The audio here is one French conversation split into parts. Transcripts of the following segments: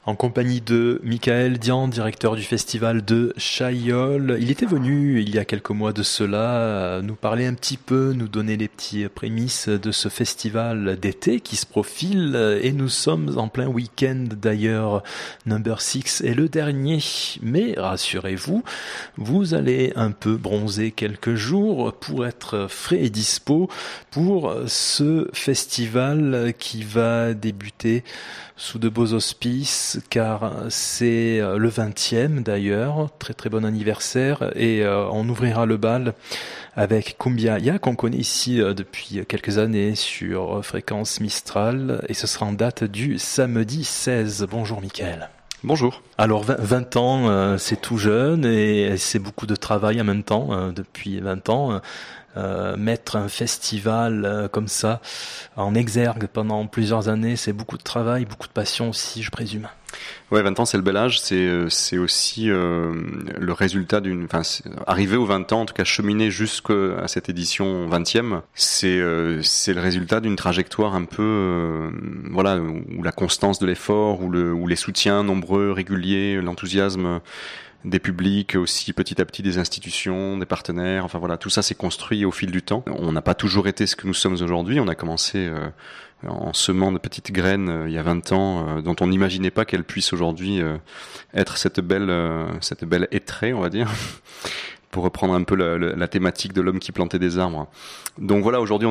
en compagnie de Michael Dian, directeur du festival de Chaillol. Il était venu il y a quelques mois de cela nous parler un petit peu, nous donner les petits prémices de ce festival d'été qui se profile, et nous sommes en plein week-end d'ailleurs. Number 6 est le dernier, mais rassurez-vous, vous allez un peu bronzer quelques jours pour être frais et dispo pour ce festival qui va débuter sous de beaux auspices, car c'est le 20e d'ailleurs, très très bon anniversaire, et on ouvrira le bal avec Cumbiaya, qu'on connaît ici depuis quelques années sur Fréquence Mistral, et ce sera en date du samedi 16. Bonjour Mickaël. Bonjour. Alors 20 ans, c'est tout jeune et c'est beaucoup de travail en même temps, depuis 20 ans. Mettre un festival comme ça en exergue pendant plusieurs années, c'est beaucoup de travail, beaucoup de passion aussi, je présume. Ouais, 20 ans, c'est le bel âge. C'est aussi le résultat arriver aux 20 ans, en tout cas cheminer jusqu'à cette édition 20e, c'est le résultat d'une trajectoire un peu, où la constance de l'effort, où les soutiens nombreux, réguliers, l'enthousiasme des publics, aussi petit à petit des institutions, des partenaires, enfin voilà, tout ça s'est construit au fil du temps. On n'a pas toujours été ce que nous sommes aujourd'hui, on a commencé en semant de petites graines il y a 20 ans, dont on n'imaginait pas qu'elles puissent aujourd'hui être cette belle hêtraie, on va dire, pour reprendre un peu la thématique de l'homme qui plantait des arbres. Donc voilà, aujourd'hui on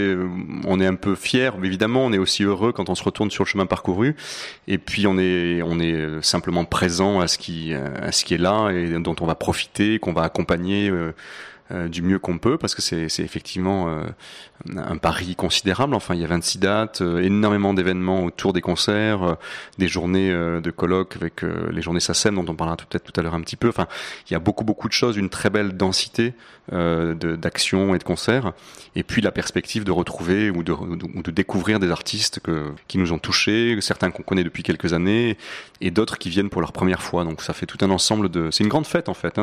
est un peu fiers, mais évidemment on est aussi heureux quand on se retourne sur le chemin parcouru, et puis on est simplement présent à ce qui est là et dont on va profiter, qu'on va accompagner du mieux qu'on peut, parce que c'est effectivement un pari considérable. Enfin, il y a 26 dates, énormément d'événements autour des concerts, des journées de colloques avec les journées SACEM dont on parlera peut-être tout à l'heure un petit peu. Enfin, il y a beaucoup de choses, une très belle densité d'actions et de concerts, et puis la perspective de retrouver ou de découvrir des artistes qui nous ont touchés, certains qu'on connaît depuis quelques années et d'autres qui viennent pour leur première fois. Donc ça fait tout un ensemble c'est une grande fête en fait, hein.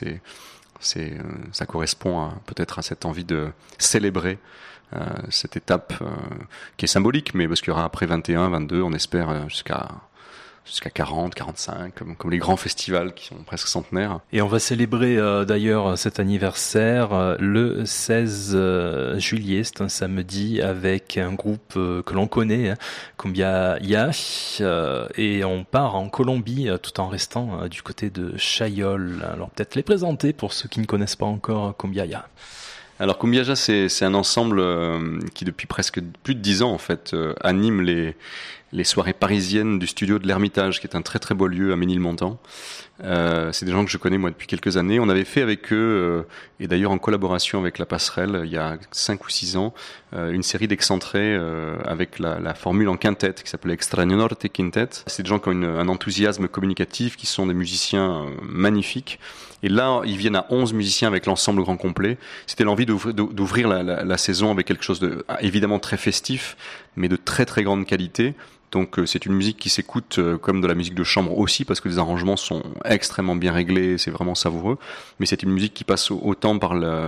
Ça correspond peut-être à cette envie de célébrer cette étape qui est symbolique, mais parce qu'il y aura après 21, 22, on espère jusqu'à 40, 45, comme les grands festivals qui sont presque centenaires. Et on va célébrer d'ailleurs cet anniversaire le 16 juillet, c'est un samedi, avec un groupe que l'on connaît, Cumbiaya, et on part en Colombie tout en restant du côté de Chaillol. Alors peut-être les présenter pour ceux qui ne connaissent pas encore Cumbiaya. Alors Cumbiaya, c'est un ensemble qui depuis presque plus de 10 ans en fait anime les soirées parisiennes du studio de l'Ermitage, qui est un très très beau lieu à Ménilmontant. C'est des gens que je connais moi depuis quelques années. On avait fait avec eux, et d'ailleurs en collaboration avec La Passerelle, il y a 5 ou 6 ans, une série d'excentrés avec la formule en quintet qui s'appelait Extraño Norte Quintet. C'est des gens qui ont un enthousiasme communicatif, qui sont des musiciens magnifiques. Et là, ils viennent à 11 musiciens avec l'ensemble grand complet. C'était l'envie d'ouvrir la saison avec quelque chose de évidemment très festif, mais de très très grande qualité. Donc c'est une musique qui s'écoute comme de la musique de chambre aussi, parce que les arrangements sont extrêmement bien réglés, c'est vraiment savoureux. Mais c'est une musique qui passe tout autant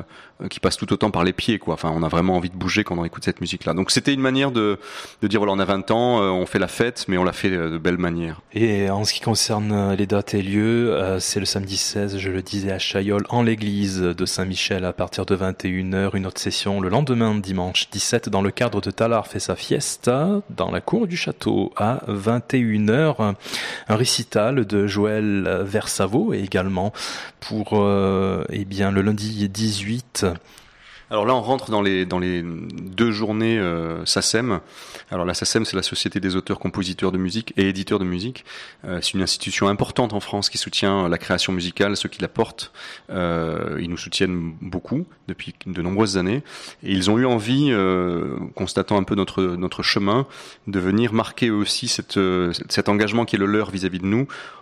par les pieds, quoi. Enfin, on a vraiment envie de bouger quand on écoute cette musique-là. Donc c'était une manière de dire voilà, on a 20 ans, on fait la fête, mais on l'a fait de belle manière. Et en ce qui concerne les dates et lieux, c'est le samedi 16, je le disais, à Chaillol, en l'église de Saint-Michel à partir de 21h, une autre session le lendemain, dimanche 17, dans le cadre de Talar fait sa fiesta, dans la cour du château à 21h, un récital de Joël Versavo, et également pour le lundi 18. Alors là, on rentre dans les 2 journées SACEM. Alors la SACEM, c'est la Société des auteurs-compositeurs de musique et éditeurs de musique. C'est une institution importante en France qui soutient la création musicale, ceux qui la portent. Ils nous soutiennent beaucoup depuis de nombreuses années. Et ils ont eu envie, constatant un peu notre chemin, de venir marquer aussi cet engagement qui est le leur vis-à-vis de nous,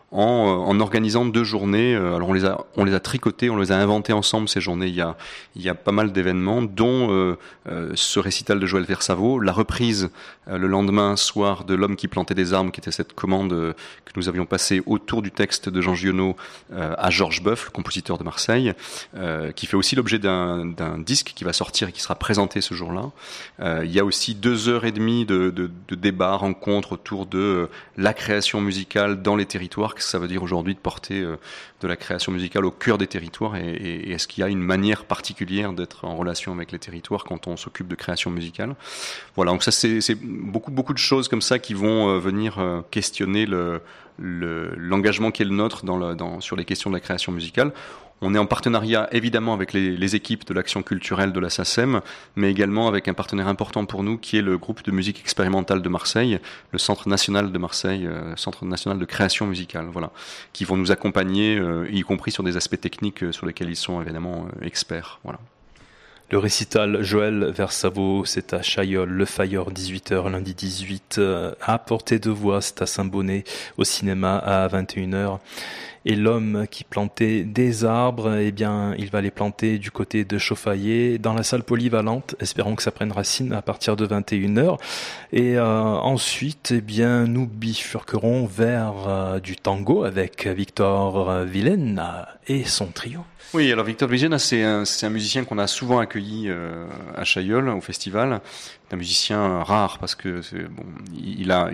en organisant 2 journées. Alors on les a tricotées, on les a inventées ensemble ces journées. Il y a pas mal d'événements, dont ce récital de Joël Versavo, la reprise le lendemain soir de L'homme qui plantait des arbres, qui était cette commande que nous avions passée autour du texte de Jean Giono à Georges Boeuf, le compositeur de Marseille, qui fait aussi l'objet d'un disque qui va sortir et qui sera présenté ce jour-là. Il y a aussi 2h30 de débats, rencontres autour de la création musicale dans les territoires. Qu'est-ce que ça veut dire aujourd'hui de porter de la création musicale au cœur des territoires, et est-ce qu'il y a une manière particulière d'être en relation avec les territoires quand on s'occupe de création musicale. Voilà, donc ça c'est beaucoup de choses comme ça qui vont venir questionner l'engagement qui est le nôtre sur les questions de la création musicale. On est en partenariat évidemment avec les équipes de l'action culturelle de la SACEM, mais également avec un partenaire important pour nous qui est le groupe de musique expérimentale de Marseille, le Centre national de Marseille, Centre national de création musicale, voilà, qui vont nous accompagner, y compris sur des aspects techniques sur lesquels ils sont évidemment experts. Voilà. Le récital Joël Versavo, c'est à Chaillol, Le Fayeur, 18h, lundi 18, à Portée de Voix, c'est à Saint-Bonnet, au cinéma à 21h. Et l'homme qui plantait des arbres, eh bien, il va les planter du côté de Chauffaillé, dans la salle polyvalente. Espérons que ça prenne racine à partir de 21h. Et ensuite, eh bien, nous bifurquerons vers du tango avec Victor Villena et son trio. Oui, alors Victor Villena, c'est un musicien qu'on a souvent accueilli à Chaillol, au festival. C'est un musicien rare parce que il a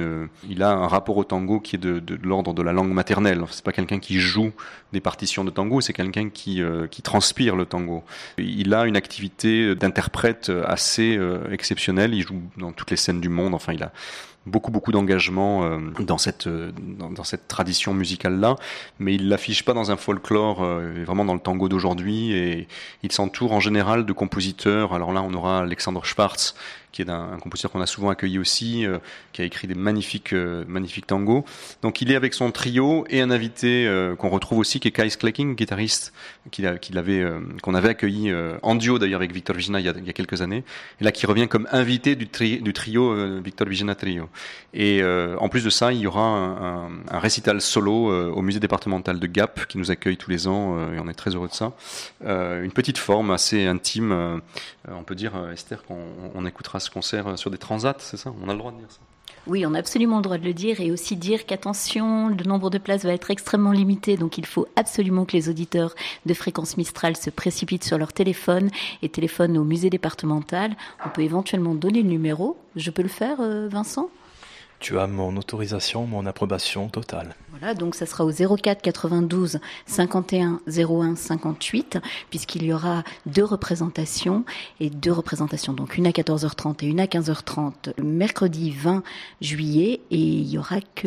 un rapport au tango qui est de l'ordre de la langue maternelle. C'est pas quelqu'un qui joue des partitions de tango, c'est quelqu'un qui transpire le tango. Il a une activité d'interprète assez exceptionnelle. Il joue dans toutes les scènes du monde. Enfin, il a beaucoup d'engagement dans cette tradition musicale là, mais il l'affiche pas dans un folklore, vraiment dans le tango d'aujourd'hui, et il s'entoure en général de compositeurs. Alors là on aura Alexandre Schwartz, qui est un compositeur qu'on a souvent accueilli aussi, qui a écrit des magnifiques tangos. Donc il est avec son trio et un invité qu'on retrouve aussi, qui est Kai Skleking, guitariste qu'on avait accueilli en duo d'ailleurs avec Victor Villena il y a quelques années, et là qui revient comme invité du trio Victor Villena Trio. Et en plus de ça, il y aura un récital solo au musée départemental de Gap qui nous accueille tous les ans, et on est très heureux de ça. Une petite forme assez intime, on peut dire, Esther, qu'on écoutera ce concert sur des transats, c'est ça? On a le droit de dire ça? Oui, on a absolument le droit de le dire, et aussi dire qu'attention, le nombre de places va être extrêmement limité, donc il faut absolument que les auditeurs de Fréquence Mistral se précipitent sur leur téléphone et téléphonent au musée départemental. On peut éventuellement donner le numéro. Je peux le faire, Vincent ? Tu as mon autorisation, mon approbation totale. Voilà, donc ça sera au 04 92 51 01 58, puisqu'il y aura 2 représentations, donc une à 14h30 et une à 15h30, le mercredi 20 juillet, et il y aura que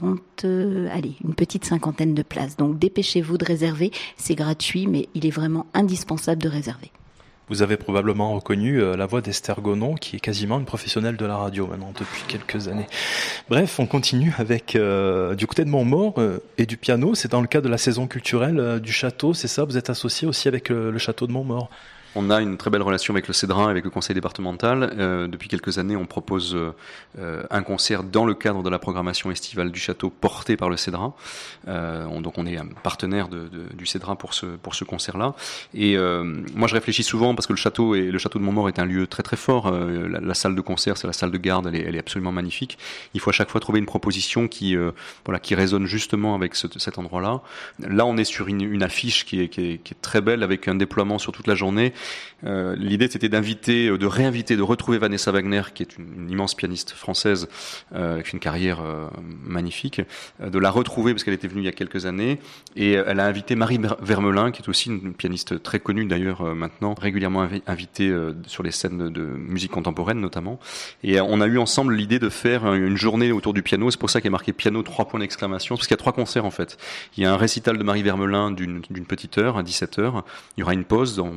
une petite cinquantaine de places. Donc dépêchez-vous de réserver, c'est gratuit, mais il est vraiment indispensable de réserver. Vous avez probablement reconnu la voix d'Esther Gonon, qui est quasiment une professionnelle de la radio maintenant depuis quelques années. Bref, on continue avec du côté de Montmaur et du piano. C'est dans le cadre de la saison culturelle du château, c'est ça? Vous êtes associé aussi avec le château de Montmaur? On a une très belle relation avec le Cédrin, avec le conseil départemental. Depuis quelques années, on propose un concert dans le cadre de la programmation estivale du château porté par le Cédrin. Donc on est un partenaire du Cédrin pour ce concert-là. Et moi je réfléchis souvent, parce que le château de Montmaur est un lieu très très fort. La salle de concert, c'est la salle de garde, elle est absolument magnifique. Il faut à chaque fois trouver une proposition qui résonne justement avec cet endroit-là. Là on est sur une affiche qui est très belle, avec un déploiement sur toute la journée. L'idée c'était de retrouver Vanessa Wagner, qui est une immense pianiste française avec une carrière magnifique, de la retrouver parce qu'elle était venue il y a quelques années, et elle a invité Marie Vermelin, qui est aussi une pianiste très connue d'ailleurs maintenant, régulièrement invitée sur les scènes de musique contemporaine notamment, et on a eu ensemble l'idée de faire une journée autour du piano. C'est pour ça qu'il y a marqué piano 3 points d'exclamation, parce qu'il y a 3 concerts en fait. Il y a un récital de Marie Vermelin d'une petite heure à 17h, il y aura une pause, on pourra profiter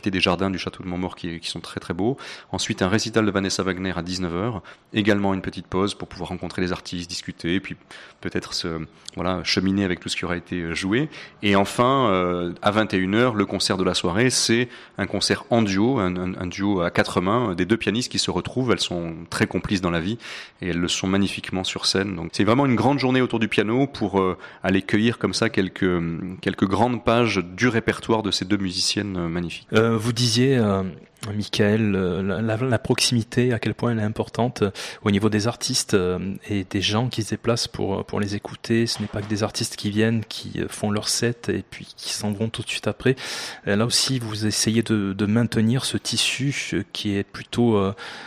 profiter des jardins du château de Montmaur qui sont très très beaux. Ensuite, un récital de Vanessa Wagner à 19h. Également une petite pause pour pouvoir rencontrer les artistes, discuter, et puis peut-être cheminer avec tout ce qui aura été joué. Et enfin, à 21h, le concert de la soirée, c'est un concert en duo, un duo à 4 mains, des deux pianistes qui se retrouvent. Elles sont très complices dans la vie et elles le sont magnifiquement sur scène. Donc c'est vraiment une grande journée autour du piano pour aller cueillir comme ça quelques grandes pages du répertoire de ces deux musiciennes magnifiques. Vous disiez, Michael, la proximité, à quel point elle est importante au niveau des artistes et des gens qui se déplacent pour les écouter. Ce n'est pas que des artistes qui viennent, qui font leur set et puis qui s'en vont tout de suite après. Là aussi, vous essayez de maintenir ce tissu qui est plutôt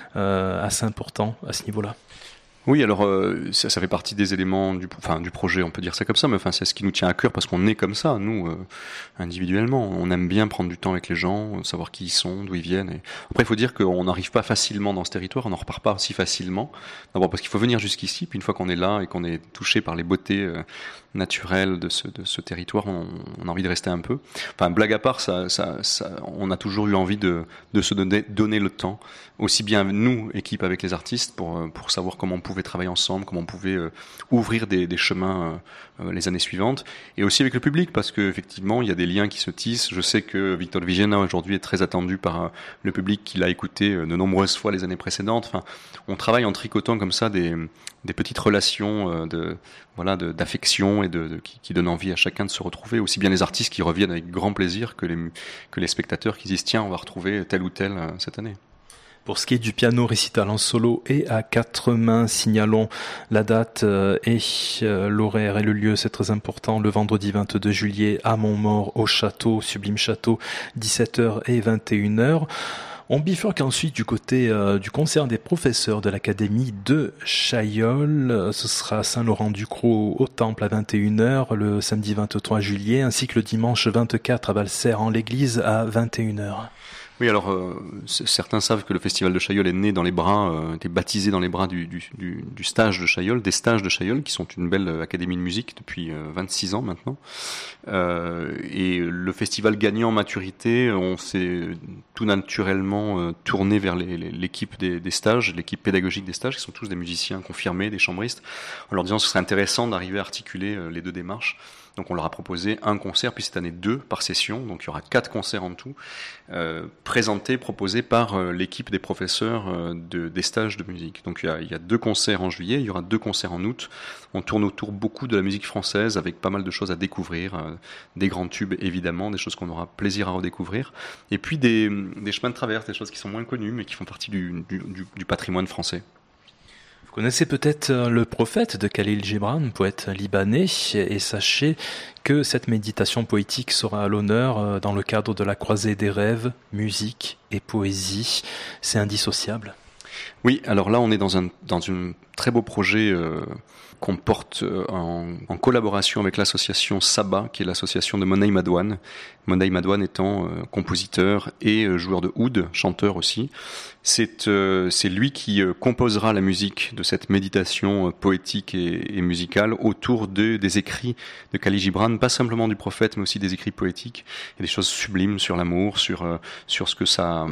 assez important à ce niveau-là. Oui, alors ça fait partie des éléments du projet, on peut dire ça comme ça, mais c'est ce qui nous tient à cœur parce qu'on est comme ça, nous, individuellement. On aime bien prendre du temps avec les gens, savoir qui ils sont, d'où ils viennent. Et après, il faut dire qu'on n'arrive pas facilement dans ce territoire, on n'en repart pas si facilement. D'abord parce qu'il faut venir jusqu'ici, puis une fois qu'on est là et qu'on est touché par les beautés naturelles de ce territoire, on a envie de rester un peu. Enfin, blague à part, on a toujours eu envie de se donner le temps, aussi bien nous, équipe avec les artistes, pour savoir comment on pouvait travailler ensemble, comment on pouvait ouvrir des chemins les années suivantes, et aussi avec le public, parce qu'effectivement, il y a des liens qui se tissent. Je sais que Victor Vigena, aujourd'hui, est très attendu par le public qui l'a écouté de nombreuses fois les années précédentes. Enfin, on travaille en tricotant comme ça des petites relations d'affection et qui donnent envie à chacun de se retrouver, aussi bien les artistes qui reviennent avec grand plaisir que les spectateurs qui disent tiens, on va retrouver tel ou tel cette année. Pour ce qui est du piano récital en solo et à 4 mains, signalons la date et l'horaire et le lieu, c'est très important. Le vendredi 22 juillet à Montmaur, au château, sublime château, 17h et 21h. On bifurque ensuite du côté du concert des professeurs de l'Académie de Chaillol. Ce sera à Saint-Laurent-du-Croix au Temple à 21h le samedi 23 juillet, ainsi que le dimanche 24 à Valserres en l'église à 21h. Oui, alors certains savent que le festival de Chaillol est né dans les bras, était baptisé dans les bras du stage de Chaillol, des stages de Chaillol, qui sont une belle académie de musique depuis 26 ans maintenant. Et le festival gagnant en maturité, on s'est tout naturellement tourné vers l'équipe des stages, l'équipe pédagogique des stages, qui sont tous des musiciens confirmés, des chambristes, en leur disant que ce serait intéressant d'arriver à articuler les deux démarches. Donc on leur a proposé un concert, puis cette année 2 par session, donc il y aura 4 concerts en tout, proposés par l'équipe des professeurs des stages de musique. Donc il y a 2 concerts en juillet, il y aura 2 concerts en août. On tourne autour beaucoup de la musique française, avec pas mal de choses à découvrir, des grands tubes évidemment, des choses qu'on aura plaisir à redécouvrir, et puis des chemins de traverse, des choses qui sont moins connues, mais qui font partie du patrimoine français. Vous connaissez peut-être le prophète de Khalil Gibran, poète libanais, et sachez que cette méditation poétique sera à l'honneur dans le cadre de la croisée des rêves, musique et poésie. C'est indissociable. Oui, alors là on est dans un très beau projet qu'on porte en collaboration avec l'association Saba, qui est l'association de Monay Madouane. Monay Madouane étant compositeur et joueur de oud, chanteur aussi. C'est lui qui composera la musique de cette méditation poétique et musicale autour des écrits de Khalil Gibran, pas simplement du prophète, mais aussi des écrits poétiques. Il y a des choses sublimes sur l'amour, sur ce que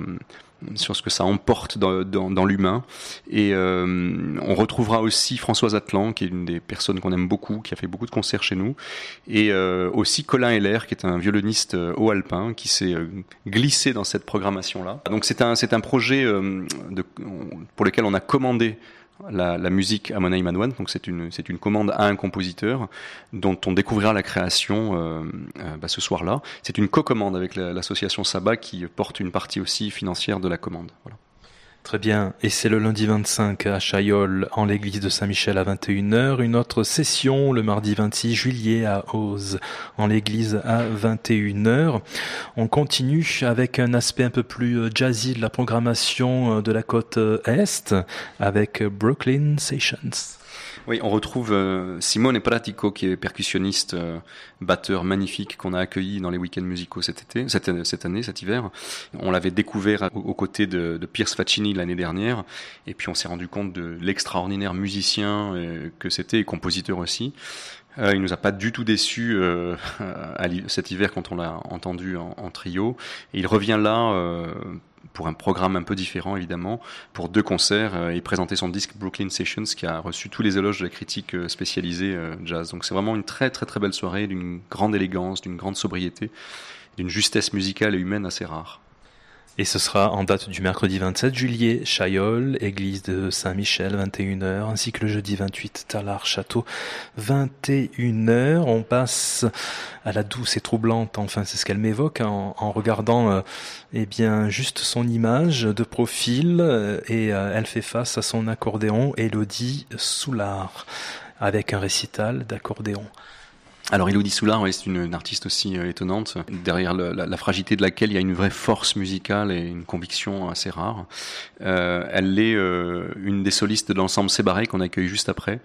ça emporte dans l'humain. Et on retrouvera aussi Françoise Atlan, qui est une des personnes qu'on aime beaucoup, qui a fait beaucoup de concerts chez nous, et aussi Colin Heller, qui est un violoniste haut-alpin, qui s'est glissé dans cette programmation-là. Donc c'est un projet pour lequel on a commandé la musique à Monay Madouane, donc c'est une commande à un compositeur dont on découvrira la création ce soir-là. C'est une co-commande avec l'association Saba qui porte une partie aussi financière de la commande. Voilà. Très bien, et c'est le lundi 25 à Chaillol en l'église de Saint-Michel à 21h, une autre session le mardi 26 juillet à Auze en l'église à 21h. On continue avec un aspect un peu plus jazzy de la programmation de la côte Est avec Brooklyn Sessions. Oui, on retrouve Simone Pratico, qui est percussionniste, batteur magnifique qu'on a accueilli dans les week-ends musicaux cette hiver. On l'avait découvert aux côtés de Pierce Faccini l'année dernière, et puis on s'est rendu compte de l'extraordinaire musicien que c'était et compositeur aussi. Il nous a pas du tout déçus cet hiver quand on l'a entendu en trio. Et il revient là pour un programme un peu différent évidemment, pour 2 concerts et présenter son disque Brooklyn Sessions qui a reçu tous les éloges de la critique spécialisée jazz. Donc c'est vraiment une très très très belle soirée, d'une grande élégance, d'une grande sobriété, d'une justesse musicale et humaine assez rare. Et ce sera en date du mercredi 27 juillet, Chaillol, église de Saint-Michel, 21h, ainsi que le jeudi 28, Tallard Château, 21h. On passe à la douce et troublante, enfin c'est ce qu'elle m'évoque, en regardant juste son image de profil, et elle fait face à son accordéon, Élodie Soulard, avec un récital d'accordéon. Alors Élodie Soulard, c'est une artiste aussi étonnante, derrière la fragilité de laquelle il y a une vraie force musicale et une conviction assez rare. Elle est une des solistes de l'ensemble Sébarré qu'on accueille juste après.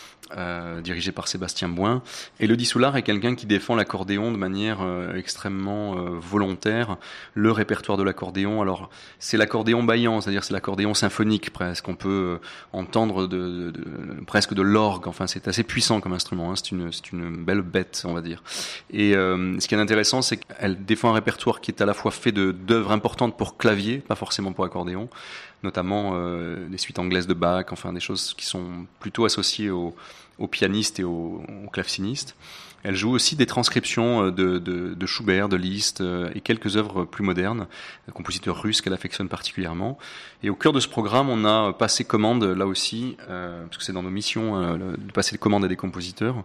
Dirigé par Sébastien Bouin. Élodie Soulard est quelqu'un qui défend l'accordéon de manière extrêmement volontaire. Le répertoire de l'accordéon, alors c'est l'accordéon baillant, c'est-à-dire c'est l'accordéon symphonique presque. On peut entendre presque de l'orgue. Enfin, c'est assez puissant comme instrument. C'est une belle bête, on va dire. Et ce qui est intéressant, c'est qu'elle défend un répertoire qui est à la fois fait d'œuvres importantes pour clavier, pas forcément pour accordéon, notamment des suites anglaises de Bach, enfin des choses qui sont plutôt associées aux pianistes et aux clavecinistes. Elle joue aussi des transcriptions de Schubert, de Liszt et quelques œuvres plus modernes, compositeurs russes qu'elle affectionne particulièrement. Et au cœur de ce programme, on a passé commande, là aussi, parce que c'est dans nos missions de passer commande à des compositeurs,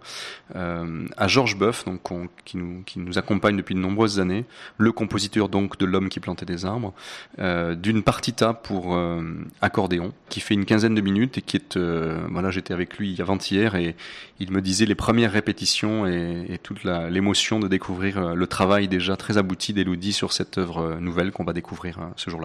à Georges Boeuf, donc, qui nous accompagne depuis de nombreuses années, le compositeur donc de L'homme qui plantait des arbres, d'une partita pour accordéon, qui fait une quinzaine de minutes et qui est, j'étais avec lui avant-hier et il me disait les premières répétitions et toute l'émotion de découvrir le travail déjà très abouti d'Élodie sur cette œuvre nouvelle qu'on va découvrir ce jour-là.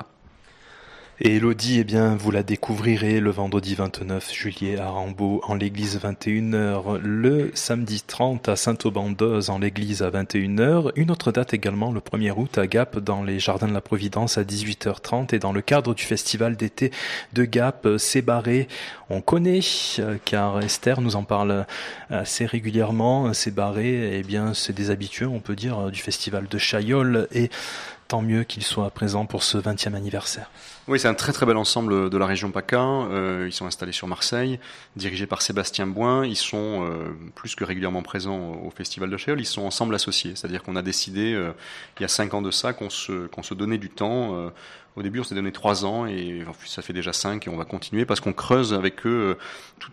Et Élodie, vous la découvrirez le vendredi 29 juillet à Rambaud en l'église 21h, le samedi 30 à Saint-Auban-d'Oz en l'église à 21h, une autre date également le 1er août à Gap dans les Jardins de la Providence à 18h30 et dans le cadre du festival d'été de Gap, Sébarré. On connaît, car Esther nous en parle assez régulièrement, Sébarré, c'est des habitués, on peut dire, du festival de Chaillol et tant mieux qu'il soit présent pour ce 20e anniversaire. Oui, c'est un très très bel ensemble de la région PACA. Ils sont installés sur Marseille, dirigés par Sébastien Bouin. Ils sont plus que régulièrement présents au Festival de Chaillol. Ils sont ensemble associés, c'est-à-dire qu'on a décidé il y a 5 ans de ça qu'on se donnait du temps. Au début, on s'est donné 3 ans et ça fait déjà 5 et on va continuer parce qu'on creuse avec eux tout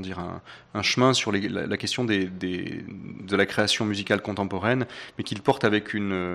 un chemin sur la question de la création musicale contemporaine, mais qu'ils portent avec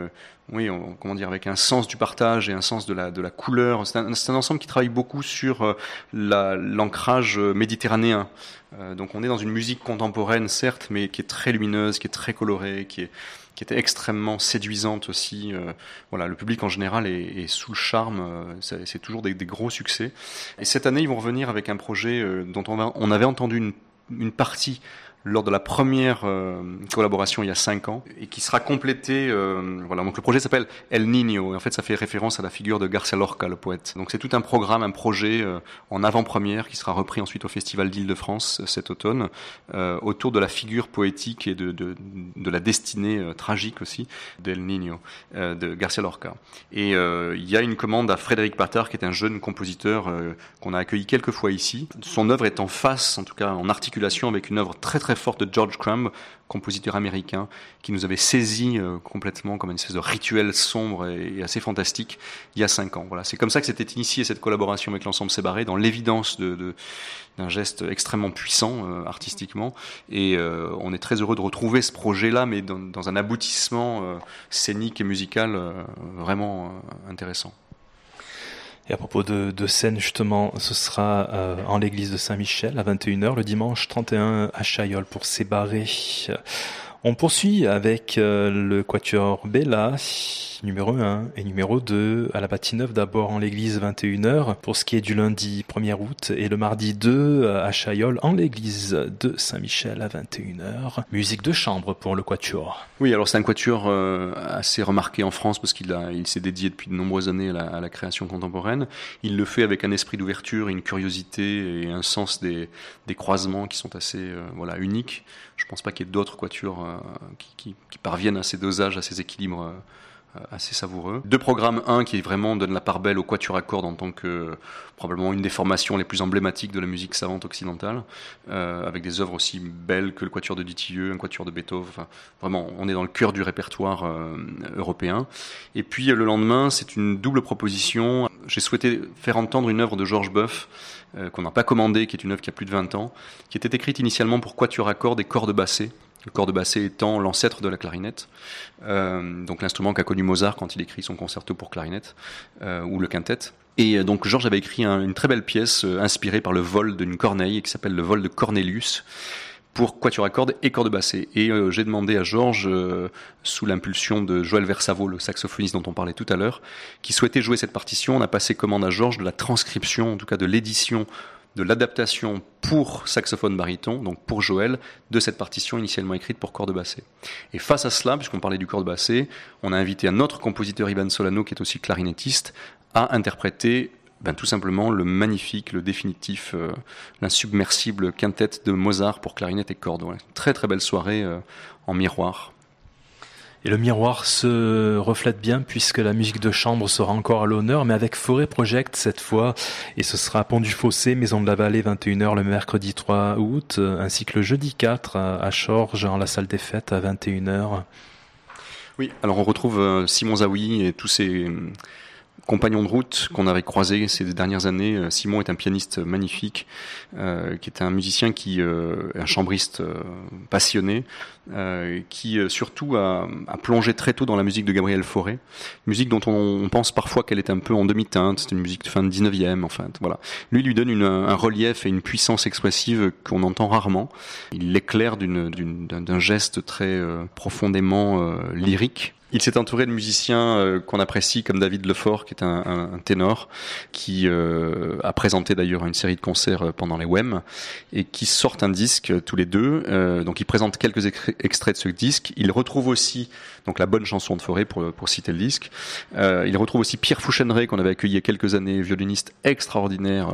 avec un sens du partage et un sens de la couleur. C'est un ensemble qui travaille beaucoup sur l'ancrage méditerranéen. Donc on est dans une musique contemporaine, certes, mais qui est très lumineuse, qui est très colorée, qui était extrêmement séduisante aussi. Le public en général est sous le charme. C'est toujours des gros succès. Et cette année, ils vont revenir avec un projet dont on avait entendu une partie lors de la première collaboration il y a 5 ans et qui sera complété. Donc le projet s'appelle El Niño et en fait ça fait référence à la figure de García Lorca, le poète. Donc c'est tout un programme, un projet en avant-première qui sera repris ensuite au Festival d'Île-de-France cet automne autour de la figure poétique et de la destinée tragique aussi d'El Niño, de García Lorca. Et il y a une commande à Frédéric Patard qui est un jeune compositeur qu'on a accueilli quelques fois ici. Son œuvre est en face, en tout cas en articulation avec une œuvre très très forte de George Crumb, compositeur américain, qui nous avait saisi complètement comme une espèce de rituel sombre et assez fantastique il y a 5 ans. Voilà, c'est comme ça que s'était initiée cette collaboration avec l'ensemble Sébarré, dans l'évidence d'un geste extrêmement puissant artistiquement. Et on est très heureux de retrouver ce projet-là, mais dans un aboutissement scénique et musical vraiment intéressant. Et à propos de scène, justement, ce sera en l'église de Saint-Michel à 21h, le dimanche 31 à Chaillol pour Sébarré. On poursuit avec le quatuor Bella, numéro 1 et numéro 2 à la Bâtie-Neuve, d'abord en l'église 21h pour ce qui est du lundi 1er août et le mardi 2 à Chaillol en l'église de Saint-Michel à 21h. Musique de chambre pour le quatuor. Oui, alors c'est un quatuor assez remarqué en France parce qu'il s'est dédié depuis de nombreuses années à la création contemporaine. Il le fait avec un esprit d'ouverture, une curiosité et un sens des croisements qui sont assez uniques. je pense pas qu'il y ait d'autres quatuors qui parviennent à ces dosages, à ces équilibres assez savoureux. 2 programmes, un qui vraiment donne la part belle au quatuor à cordes en tant que probablement une des formations les plus emblématiques de la musique savante occidentale, avec des œuvres aussi belles que le quatuor de Dutilleux, un quatuor de Beethoven. Enfin, vraiment, on est dans le cœur du répertoire européen. Et puis le lendemain, c'est une double proposition. J'ai souhaité faire entendre une œuvre de Georges Boeuf, qu'on n'a pas commandée, qui est une œuvre qui a plus de 20 ans, qui était écrite initialement pour quatuor à cordes et cordes bassées. Le corps de basset étant l'ancêtre de la clarinette, donc l'instrument qu'a connu Mozart quand il écrit son concerto pour clarinette, ou le quintet. Et donc Georges avait écrit une très belle pièce inspirée par le vol d'une corneille qui s'appelle le vol de Cornelius, pour quatuor à cordes et cordes bassées. Et j'ai demandé à Georges, sous l'impulsion de Joël Versavo, le saxophoniste dont on parlait tout à l'heure, qui souhaitait jouer cette partition. On a passé commande à Georges de la transcription, en tout cas de l'édition, de l'adaptation pour saxophone baryton, donc pour Joël, de cette partition initialement écrite pour cordes bassées. Et face à cela, puisqu'on parlait du cordes bassées, on a invité un autre compositeur, Ivan Solano, qui est aussi clarinettiste, à interpréter tout simplement le magnifique, le définitif, l'insubmersible quintet de Mozart pour clarinette et cordes. Ouais. Très très belle soirée en miroir. Et le miroir se reflète bien puisque la musique de chambre sera encore à l'honneur, mais avec Forêt Project cette fois. Et ce sera Pont du Fossé, Maison de la Vallée, 21h le mercredi 3 août, ainsi que le jeudi 4 à Chorges, en la salle des fêtes à 21h. Oui, alors on retrouve Simon Zawi et tous ses compagnon de route qu'on avait croisé ces dernières années. Simon est un pianiste magnifique, qui est un musicien un chambriste passionné, qui surtout a plongé très tôt dans la musique de Gabriel Fauré, musique dont on pense parfois qu'elle est un peu en demi-teinte, c'est une musique de fin de 19e, enfin voilà. Lui donne un relief et une puissance expressive qu'on entend rarement. Il l'éclaire d'un geste très profondément lyrique. Il s'est entouré de musiciens qu'on apprécie, comme David Lefort, qui est un ténor, qui a présenté d'ailleurs une série de concerts pendant les WEM, et qui sortent un disque tous les deux. Donc il présente quelques extraits de ce disque. Il retrouve aussi donc la bonne chanson de Fauré, pour citer le disque. Il retrouve aussi Pierre Fouchenray, qu'on avait accueilli il y a quelques années, violoniste extraordinaire,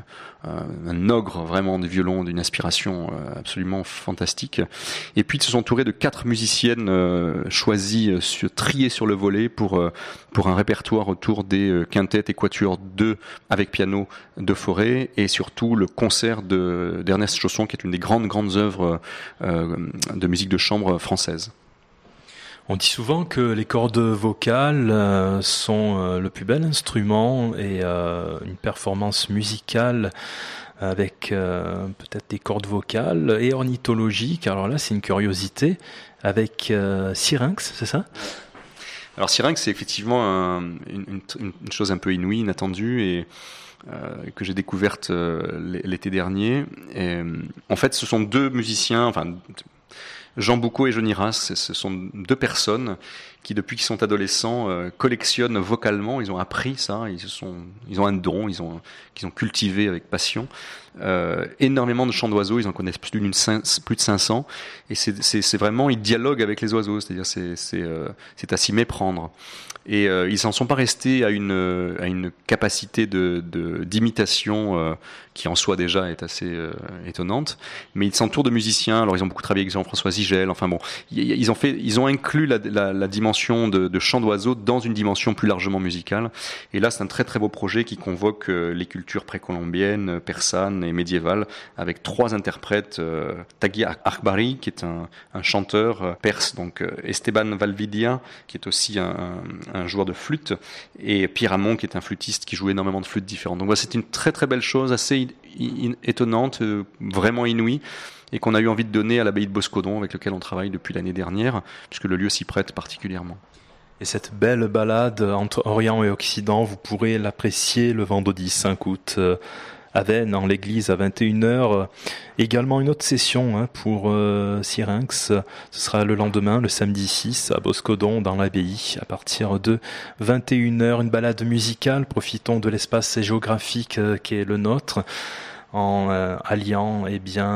un ogre vraiment du violon, d'une inspiration absolument fantastique. Et puis ils se sont entourés de 4 musiciennes choisies, triées sur le volet pour un répertoire autour des quintets et quatuors avec piano de Fauré, et surtout le concert d'Ernest Chausson, qui est une des grandes œuvres de musique de chambre française. On dit souvent que les cordes vocales sont le plus bel instrument, et une performance musicale avec peut-être des cordes vocales et ornithologiques. Alors là, c'est une curiosité avec Syrinx, c'est ça ? Alors Syrinx, c'est effectivement une chose un peu inouïe, inattendue, et que j'ai découverte l'été dernier. Et, en fait, ce sont 2 musiciens, Jean Boucaud et Johnny Rass, ce sont 2 personnes qui, depuis qu'ils sont adolescents, collectionnent vocalement. Ils ont appris ça, ils ont un don, qu'ils ont cultivé avec passion. Énormément de chants d'oiseaux, ils en connaissent plus de 500, et c'est vraiment, ils dialoguent avec les oiseaux, c'est-à-dire c'est à s'y méprendre. Et ils s'en sont pas restés à une capacité d'imitation qui en soi déjà est assez étonnante, mais ils s'entourent de musiciens. Alors ils ont beaucoup travaillé avec Jean-François Zigel. Enfin bon, ils ont inclus la dimension de chant d'oiseaux dans une dimension plus largement musicale. Et là, c'est un très très beau projet qui convoque les cultures précolombiennes, persanes et médiévales, avec 3 interprètes. Tagui Akbari, qui est un chanteur perse, donc Esteban Valvidia, qui est aussi un joueur de flûte, et Pierre Hamon, qui est un flûtiste qui joue énormément de flûtes différentes. Donc voilà, c'est une très très belle chose, assez étonnante, vraiment inouïe, et qu'on a eu envie de donner à l'abbaye de Boscodon, avec lequel on travaille depuis l'année dernière, puisque le lieu s'y prête particulièrement. Et cette belle balade entre Orient et Occident, vous pourrez l'apprécier le vendredi 5 août à Veynes, en l'église, à 21h. Également une autre session pour Syrinx. Ce sera le lendemain, le samedi 6, à Boscodon, dans l'abbaye, à partir de 21h. Une balade musicale. Profitons de l'espace géographique qui est le nôtre, en alliant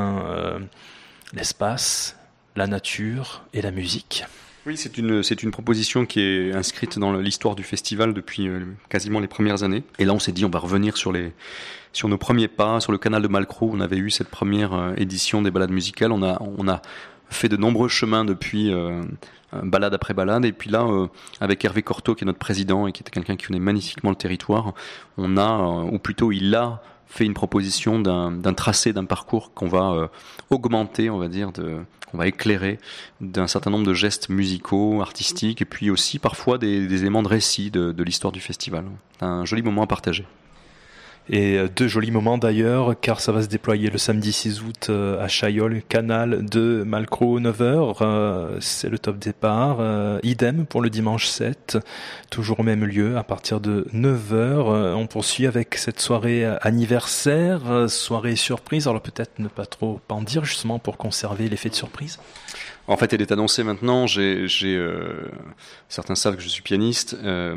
l'espace, la nature et la musique. Oui, c'est une proposition qui est inscrite dans l'histoire du festival depuis quasiment les premières années. Et là, on s'est dit, on va revenir sur nos premiers pas, sur le canal de Malcro. On avait eu cette première édition des balades musicales. On a fait de nombreux chemins depuis balade après balade, et puis là avec Hervé Cortot qui est notre président et qui était quelqu'un qui connaît magnifiquement le territoire, on a ou plutôt il a fait une proposition d'un tracé, d'un parcours qu'on va augmenter, on va dire, qu'on va éclairer d'un certain nombre de gestes musicaux, artistiques, et puis aussi parfois des éléments de récit de l'histoire du festival. Un joli moment à partager. Et 2 jolis moments d'ailleurs, car ça va se déployer le samedi 6 août à Chaillol, Canal de Malcro, 9h, c'est le top départ. Idem pour le dimanche 7, toujours au même lieu, à partir de 9h. On poursuit avec cette soirée anniversaire, soirée surprise. Alors peut-être ne pas trop en dire, justement pour conserver l'effet de surprise. En fait, elle est annoncée maintenant. Certains savent que je suis pianiste.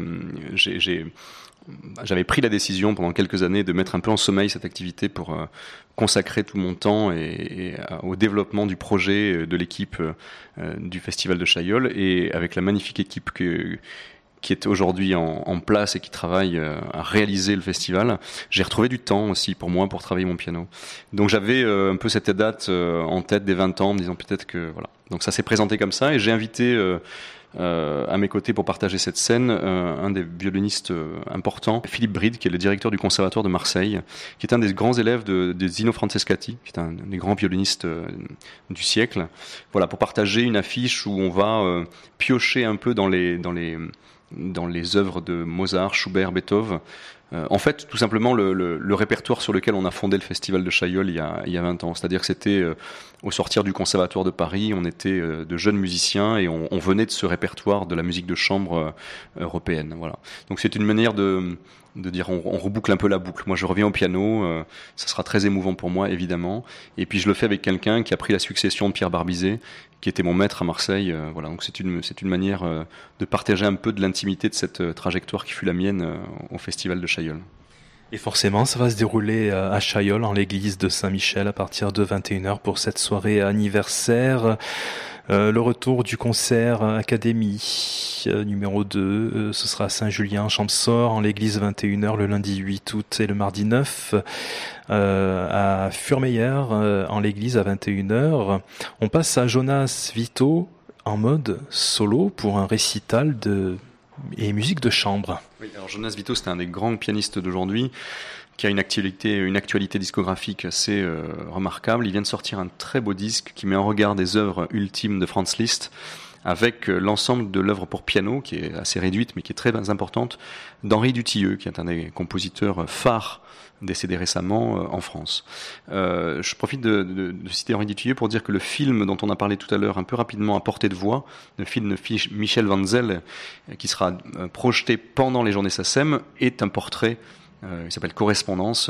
J'avais pris la décision pendant quelques années de mettre un peu en sommeil cette activité pour consacrer tout mon temps et au développement du projet de l'équipe du Festival de Chaillol, et avec la magnifique équipe qui est aujourd'hui en place et qui travaille à réaliser le festival, j'ai retrouvé du temps aussi pour moi pour travailler mon piano. Donc j'avais un peu cette date en tête des 20 ans, en me disant peut-être que voilà. Donc ça s'est présenté comme ça, et j'ai invité à mes côtés pour partager cette scène un des violonistes importants, Philippe Bride, qui est le directeur du Conservatoire de Marseille, qui est un des grands élèves de Zino Francescatti, qui est un des grands violonistes du siècle. Voilà, pour partager une affiche où on va piocher un peu dans les œuvres de Mozart, Schubert, Beethoven. En fait, tout simplement le répertoire sur lequel on a fondé le Festival de Chaillol il y a 20 ans. C'est-à-dire que c'était au sortir du Conservatoire de Paris, on était de jeunes musiciens et on venait de ce répertoire de la musique de chambre européenne. Voilà. Donc c'est une manière de dire on reboucle un peu la boucle. Moi je reviens au piano, ça sera très émouvant pour moi évidemment, et puis je le fais avec quelqu'un qui a pris la succession de Pierre Barbizet, qui était mon maître à Marseille. Voilà, donc c'est une manière de partager un peu de l'intimité de cette trajectoire qui fut la mienne au Festival de Chaillol. Et forcément, ça va se dérouler à Chaillol, en l'église de Saint-Michel, à partir de 21h pour cette soirée anniversaire. Le retour du concert Académie numéro 2, ce sera à Saint-Julien, Champsaur, en l'église 21h le lundi 8 août et le mardi 9. À Furmeyer, en l'église à 21h. On passe à Jonas Vito en mode solo pour un récital et musique de chambre. Oui, alors Jonas Vito, c'est un des grands pianistes d'aujourd'hui qui a une actualité discographique assez remarquable. Il vient de sortir un très beau disque qui met en regard des œuvres ultimes de Franz Liszt, avec l'ensemble de l'œuvre pour piano, qui est assez réduite mais qui est très importante, d'Henri Dutilleux, qui est un des compositeurs phares décédé récemment en France. Je profite de citer Henri Dutilleux pour dire que le film dont on a parlé tout à l'heure, un peu rapidement à portée de voix, le film de Michel Wanzel, qui sera projeté pendant les Journées SACEM, est un portrait il s'appelle Correspondance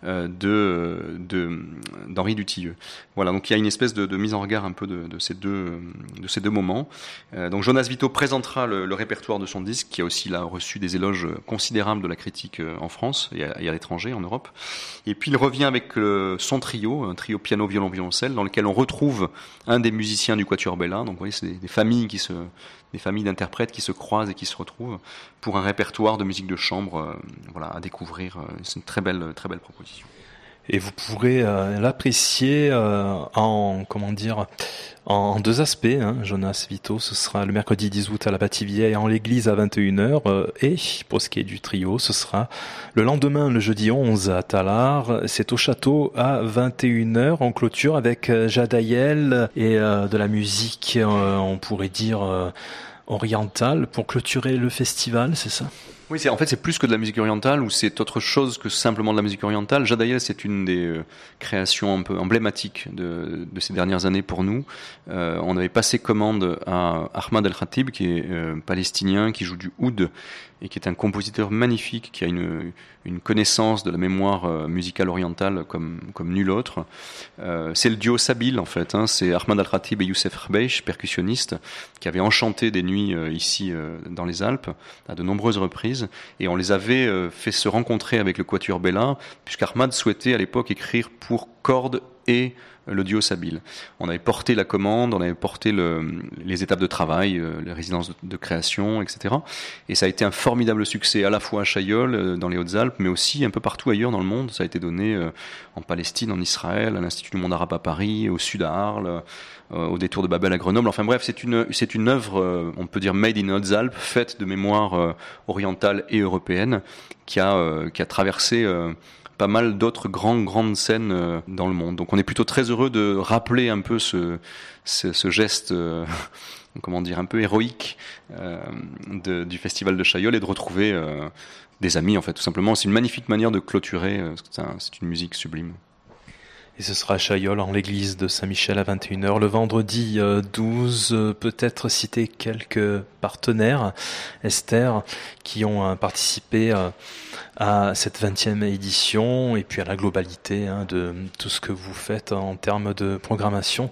d'Henri Dutilleux. Voilà, donc il y a une espèce de mise en regard un peu de ces deux moments. Donc Jonas Vito présentera le répertoire de son disque, qui a aussi là reçu des éloges considérables de la critique en France et à l'étranger, en Europe. Et puis il revient avec son trio, un trio piano, violon, violoncelle, dans lequel on retrouve un des musiciens du Quatuor Bella. Donc vous voyez, c'est des familles d'interprètes qui se croisent et qui se retrouvent pour un répertoire de musique de chambre, voilà, à découvrir. C'est une très belle proposition. Et vous pourrez l'apprécier en deux aspects. Jonas Vito, ce sera le mercredi 10 août à la Bâtie-Vieille en l'église à 21h. Et pour ce qui est du trio, ce sera le lendemain, le jeudi 11 à Tallard. C'est au château à 21h. En clôture avec Jadaïel et de la musique, on pourrait dire orientale, pour clôturer le festival, c'est ça ? Oui, c'est plus que de la musique orientale, ou c'est autre chose que simplement de la musique orientale. Jadaïel, c'est une des créations un peu emblématiques de ces dernières années pour nous. On avait passé commande à Ahmad El-Khatib, qui est palestinien, qui joue du oud, et qui est un compositeur magnifique, qui a une connaissance de la mémoire musicale orientale comme nul autre. C'est le duo Sabil, en fait. C'est Ahmad Al-Khatib et Youssef Rbeish, percussionniste, qui avaient enchanté des nuits ici dans les Alpes, à de nombreuses reprises. Et on les avait fait se rencontrer avec le Quatuor Bella, puisqu'Ahmad souhaitait à l'époque écrire pour cordes et le duo Sabile. On avait porté la commande, on avait porté les étapes de travail, les résidences de création, etc. Et ça a été un formidable succès à la fois à Chaillol, dans les Hautes-Alpes, mais aussi un peu partout ailleurs dans le monde. Ça a été donné en Palestine, en Israël, à l'Institut du monde arabe à Paris, au sud à Arles, au détour de Babel à Grenoble. Enfin bref, c'est une œuvre, on peut dire made in Hautes-Alpes, faite de mémoire orientale et européenne, qui a traversé pas mal d'autres grandes scènes dans le monde. Donc on est plutôt très heureux de rappeler un peu ce geste, comment dire, un peu héroïque du festival de Chaillol et de retrouver des amis, en fait, tout simplement. C'est une magnifique manière de clôturer, c'est une musique sublime. Et ce sera à Chaillol, en l'église de Saint-Michel à 21h, le vendredi 12. Peut-être citer quelques partenaires, Esther, qui ont participé à cette 20e édition et puis à la globalité de tout ce que vous faites en termes de programmation.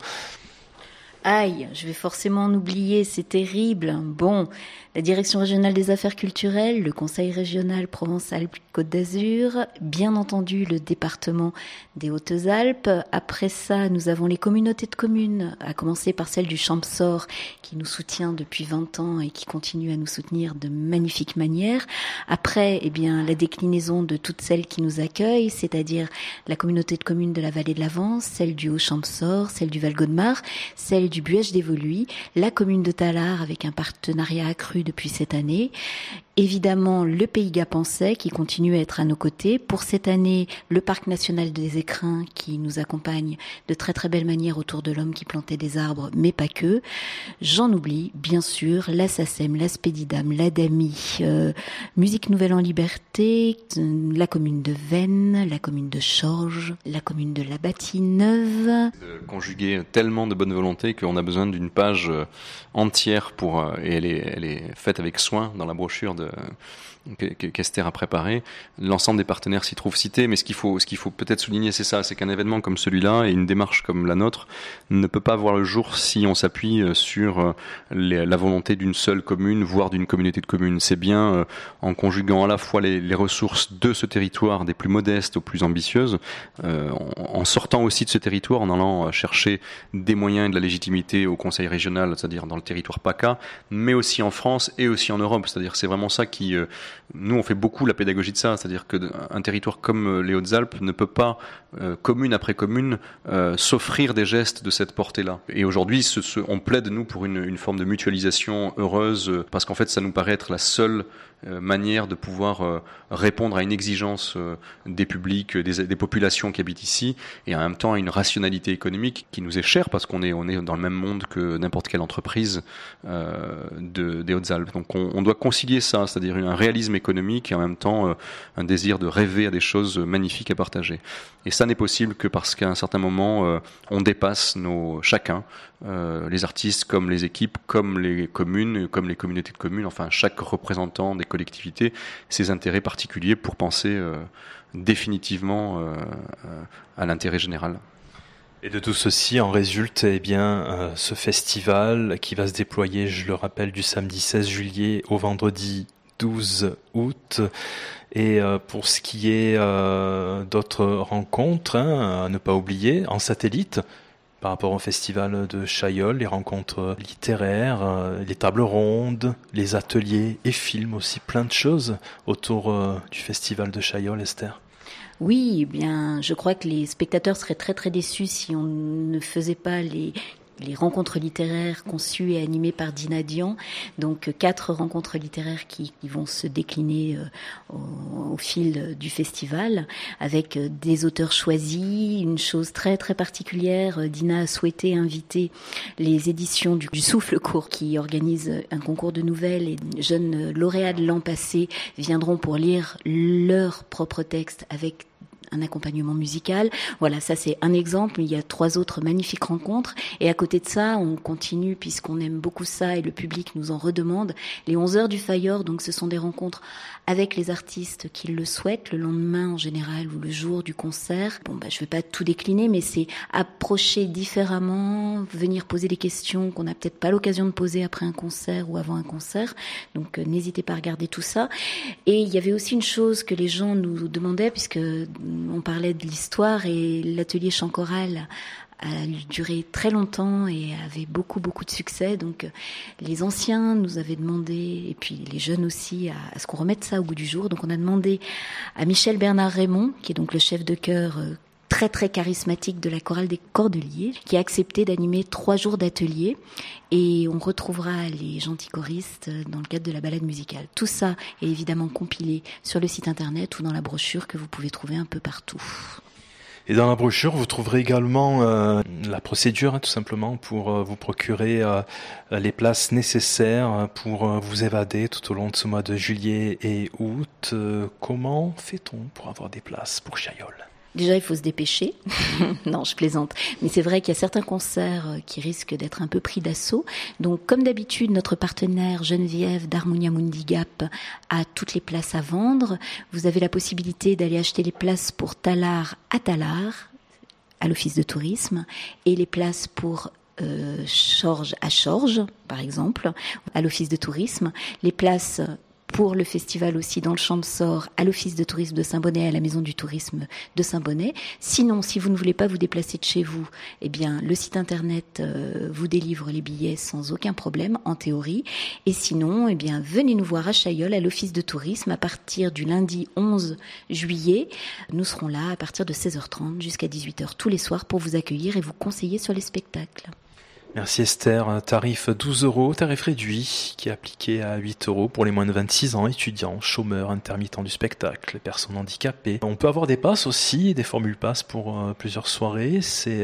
Aïe, je vais forcément en oublier, c'est terrible. Bon, la Direction régionale des affaires culturelles, le Conseil régional Provence-Alpes-Côte d'Azur, bien entendu le département des Hautes-Alpes. Après ça, nous avons les communautés de communes, à commencer par celle du Champsaur, qui nous soutient depuis 20 ans et qui continue à nous soutenir de magnifiques manières. Après, la déclinaison de toutes celles qui nous accueillent, c'est-à-dire la communauté de communes de la vallée de l'Avance, celle du Haut-Champsaur, celle du Val-Gaudemar, celle du Buège d'Évoluy, la commune de Tallard avec un partenariat accru depuis cette année. Évidemment, le Pays Gapençais qui continue à être à nos côtés. Pour cette année, le Parc national des Écrins qui nous accompagne de très très belle manière autour de l'homme qui plantait des arbres, mais pas que. J'en oublie, bien sûr, la SACEM, la Spédidam, la DAMI, Musique Nouvelle en Liberté, la commune de Vennes, la commune de Chorges, la commune de La Bâtie-Neuve. Conjuguer tellement de bonne volonté qu'on a besoin d'une page entière et elle est faite avec soin dans la brochure qu'Esther a préparé. L'ensemble des partenaires s'y trouvent cités, mais ce qu'il faut peut-être souligner, c'est qu'un événement comme celui-là et une démarche comme la nôtre ne peut pas voir le jour si on s'appuie sur la volonté d'une seule commune, voire d'une communauté de communes. C'est bien en conjuguant à la fois les ressources de ce territoire, des plus modestes aux plus ambitieuses, en sortant aussi de ce territoire, en allant chercher des moyens et de la légitimité au Conseil régional, c'est-à-dire dans le territoire PACA, mais aussi en France et aussi en Europe. C'est-à-dire c'est vraiment ça qui... nous, on fait beaucoup la pédagogie de ça, c'est-à-dire qu'un territoire comme les Hautes-Alpes ne peut pas, commune après commune, s'offrir des gestes de cette portée-là. Et aujourd'hui, on plaide, nous, pour une forme de mutualisation heureuse, parce qu'en fait, ça nous paraît être la seule manière de pouvoir répondre à une exigence des publics, des populations qui habitent ici, et en même temps à une rationalité économique qui nous est chère, parce qu'on est dans le même monde que n'importe quelle entreprise des Hautes-Alpes. Donc on doit concilier ça, c'est-à-dire un réalisme économique et en même temps un désir de rêver à des choses magnifiques à partager. Et ça n'est possible que parce qu'à un certain moment, on dépasse chacun, les artistes comme les équipes, comme les communes, comme les communautés de communes, enfin chaque représentant des collectivités, ses intérêts particuliers pour penser définitivement à l'intérêt général. Et de tout ceci en résulte ce festival qui va se déployer, je le rappelle, du samedi 16 juillet au vendredi 12 août. Et pour ce qui est d'autres rencontres, à ne pas oublier, en satellite, par rapport au festival de Chaillol, les rencontres littéraires, les tables rondes, les ateliers et films aussi, plein de choses autour du festival de Chaillol, Esther. Oui, je crois que les spectateurs seraient très très déçus si on ne faisait pas les rencontres littéraires conçues et animées par Dina Dian. Donc 4 rencontres littéraires qui vont se décliner au fil du festival avec des auteurs choisis. Une chose très très particulière, Dina a souhaité inviter les éditions du Souffle Court qui organisent un concours de nouvelles et les jeunes lauréats de l'an passé viendront pour lire leur propre texte avec un accompagnement musical. Voilà, ça c'est un exemple. Il y a 3 autres magnifiques rencontres. Et à côté de ça, on continue, puisqu'on aime beaucoup ça et le public nous en redemande, les 11 heures du Fayeur. Donc ce sont des rencontres avec les artistes qui le souhaitent, le lendemain en général ou le jour du concert. Je vais pas tout décliner, mais c'est approcher différemment, venir poser des questions qu'on n'a peut-être pas l'occasion de poser après un concert ou avant un concert. Donc n'hésitez pas à regarder tout ça. Et il y avait aussi une chose que les gens nous demandaient, puisque on parlait de l'histoire et l'atelier chant choral a duré très longtemps et avait beaucoup de succès. Donc les anciens nous avaient demandé, et puis les jeunes aussi, à ce qu'on remette ça au goût du jour. Donc on a demandé à Michel Bernard Raymond, qui est donc le chef de chœur très charismatique de la chorale des Cordeliers, qui a accepté d'animer 3 jours d'atelier, et on retrouvera les gentils choristes dans le cadre de la balade musicale. Tout ça est évidemment compilé sur le site internet ou dans la brochure que vous pouvez trouver un peu partout. Et dans la brochure, vous trouverez également la procédure, tout simplement, pour vous procurer les places nécessaires pour vous évader tout au long de ce mois de juillet et août. Comment fait-on pour avoir des places pour Chaillol ? Déjà, il faut se dépêcher. Non, je plaisante. Mais c'est vrai qu'il y a certains concerts qui risquent d'être un peu pris d'assaut. Donc, comme d'habitude, notre partenaire Geneviève d'Harmonia Mundi Gap a toutes les places à vendre. Vous avez la possibilité d'aller acheter les places pour Tallard, à l'Office de tourisme, et les places pour Chorges à Chorges, par exemple, à l'Office de tourisme. Les places pour le festival aussi dans le Champ de Sort, à l'Office de tourisme de Saint-Bonnet, à la Maison du tourisme de Saint-Bonnet. Sinon, si vous ne voulez pas vous déplacer de chez vous, eh bien, le site internet vous délivre les billets sans aucun problème, en théorie. Et sinon, eh bien, venez nous voir à Chaillol, à l'Office de tourisme, à partir du lundi 11 juillet. Nous serons là à partir de 16h30 jusqu'à 18h tous les soirs pour vous accueillir et vous conseiller sur les spectacles. Merci Esther. Tarif 12 €, tarif réduit qui est appliqué à 8 € pour les moins de 26 ans, étudiants, chômeurs, intermittents du spectacle, les personnes handicapées. On peut avoir des passes aussi, des formules passes pour plusieurs soirées, c'est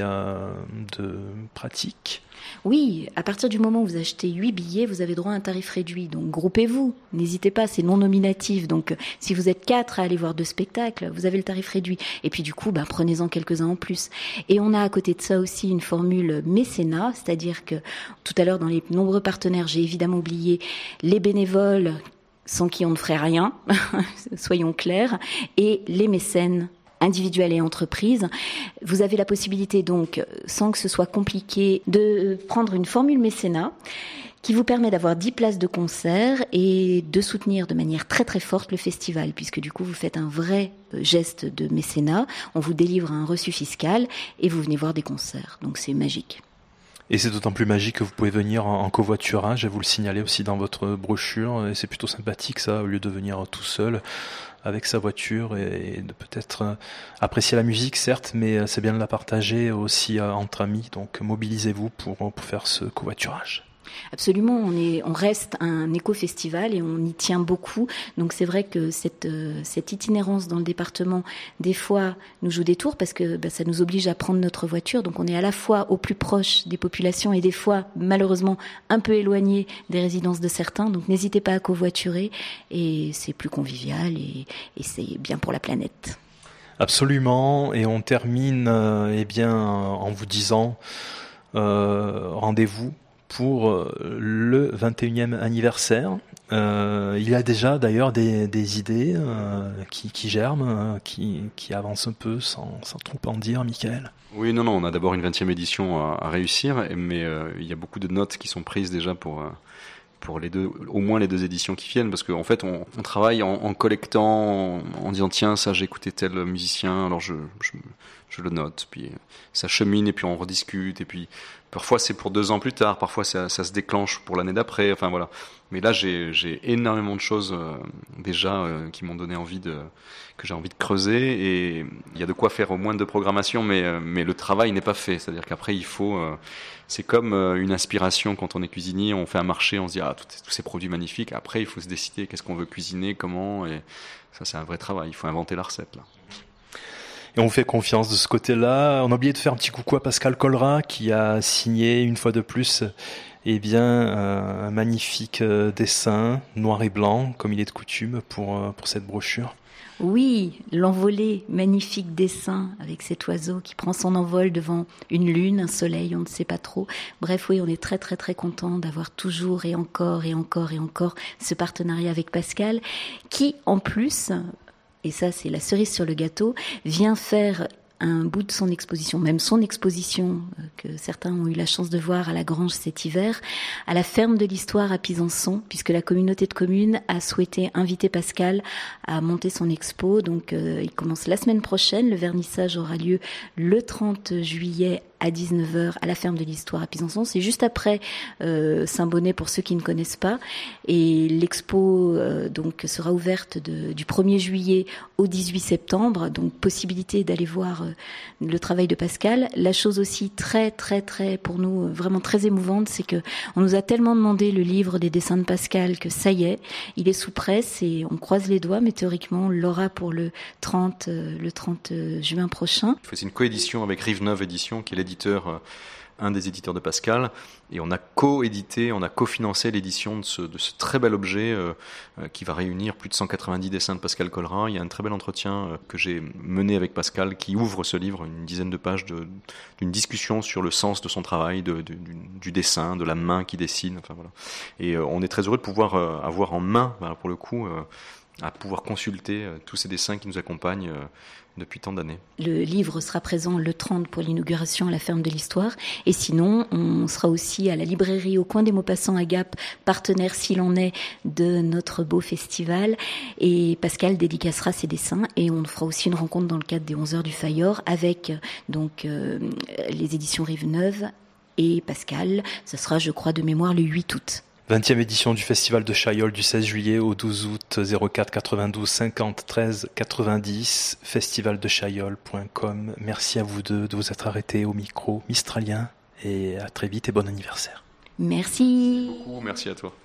de pratique. Oui, à partir du moment où vous achetez 8 billets, vous avez droit à un tarif réduit. Donc groupez-vous, n'hésitez pas, c'est non nominatif. Donc si vous êtes 4 à aller voir 2 spectacles, vous avez le tarif réduit. Et puis du coup, prenez-en quelques-uns en plus. Et on a à côté de ça aussi une formule mécénat, c'est-à-dire que tout à l'heure dans les nombreux partenaires, j'ai évidemment oublié les bénévoles sans qui on ne ferait rien, soyons clairs, et les mécènes individuels et entreprises. Vous avez la possibilité donc, sans que ce soit compliqué, de prendre une formule mécénat qui vous permet d'avoir 10 places de concert et de soutenir de manière très forte le festival, puisque du coup vous faites un vrai geste de mécénat, on vous délivre un reçu fiscal et vous venez voir des concerts. Donc c'est magique. Et c'est d'autant plus magique que vous pouvez venir en covoiturage, et vous le signalez aussi dans votre brochure, et c'est plutôt sympathique ça, au lieu de venir tout seul avec sa voiture et de peut-être apprécier la musique certes, mais c'est bien de la partager aussi entre amis, donc mobilisez-vous pour faire ce covoiturage. Absolument, on reste un éco-festival et on y tient beaucoup. Donc c'est vrai que cette itinérance dans le département, des fois, nous joue des tours parce que ça nous oblige à prendre notre voiture. Donc on est à la fois au plus proche des populations et des fois, malheureusement, un peu éloigné des résidences de certains. Donc n'hésitez pas à covoiturer et c'est plus convivial et c'est bien pour la planète. Absolument, et on termine en vous disant rendez-vous pour le 21e anniversaire. Il y a déjà d'ailleurs des idées qui germent, qui avancent un peu sans trop en dire, Michael. Oui, non, on a d'abord une 20e édition à réussir, mais il y a beaucoup de notes qui sont prises déjà pour les deux, au moins les 2 éditions qui viennent, parce qu'en fait on travaille en collectant, en disant tiens, ça j'ai écouté tel musicien, alors je le note, puis ça chemine et puis on rediscute, et puis parfois c'est pour 2 ans plus tard, parfois ça se déclenche pour l'année d'après, enfin voilà. Mais là j'ai énormément de choses déjà qui m'ont donné que j'ai envie de creuser, et il y a de quoi faire au moins 2 programmations, mais le travail n'est pas fait, c'est-à-dire qu'après il faut c'est comme une inspiration quand on est cuisinier, on fait un marché, on se dit tous ces produits magnifiques, après il faut se décider qu'est-ce qu'on veut cuisiner, comment, et ça c'est un vrai travail, il faut inventer la recette là. Et on fait confiance de ce côté-là. On a oublié de faire un petit coucou à Pascal Colrat qui a signé une fois de plus un magnifique dessin noir et blanc comme il est de coutume pour cette brochure. Oui, l'envolée, magnifique dessin avec cet oiseau qui prend son envol devant une lune, un soleil, on ne sait pas trop. Bref, oui, on est très content d'avoir toujours et encore ce partenariat avec Pascal qui, en plus, et ça c'est la cerise sur le gâteau, vient faire un bout de son exposition, même son exposition que certains ont eu la chance de voir à la Grange cet hiver, à la ferme de l'Histoire à Pisançon, puisque la communauté de communes a souhaité inviter Pascal à monter son expo. Donc il commence la semaine prochaine. Le vernissage aura lieu le 30 juillet à 19h à la ferme de l'Histoire à Pisançon. C'est juste après Saint-Bonnet pour ceux qui ne connaissent pas. Et l'expo donc sera ouverte du 1er juillet au 18 septembre. Donc possibilité d'aller voir le travail de Pascal. La chose aussi très très très pour nous vraiment très émouvante, c'est que on nous a tellement demandé le livre des dessins de Pascal que ça y est, il est sous presse et on croise les doigts, mais théoriquement on l'aura pour le 30 juin prochain. C'est une coédition avec Rive-Neuve Édition, qui est l'éditeur, un des éditeurs de Pascal, et on a co-édité, on a cofinancé l'édition de ce très bel objet qui va réunir plus de 190 dessins de Pascal Collerat. Il y a un très bel entretien que j'ai mené avec Pascal qui ouvre ce livre, une dizaine de pages d'une discussion sur le sens de son travail, du dessin, de la main qui dessine, enfin voilà. Et on est très heureux de pouvoir avoir en main, pour le coup, à pouvoir consulter tous ces dessins qui nous accompagnent depuis tant d'années. Le livre sera présent le 30 pour l'inauguration à la ferme de l'Histoire. Et sinon, on sera aussi à la librairie au coin des Maupassants à Gap, partenaire s'il en est de notre beau festival. Et Pascal dédicacera ses dessins. Et on fera aussi une rencontre dans le cadre des 11 heures du Fayard avec donc les éditions Rive-Neuve et Pascal. Ce sera, je crois, de mémoire le 8 août. 20e édition du Festival de Chaillol du 16 juillet au 12 août, 04 92 50 13 90, festivaldechaillol.com. Merci à vous deux de vous être arrêtés au micro mistralien et à très vite et bon anniversaire. Merci. Beaucoup, merci à toi.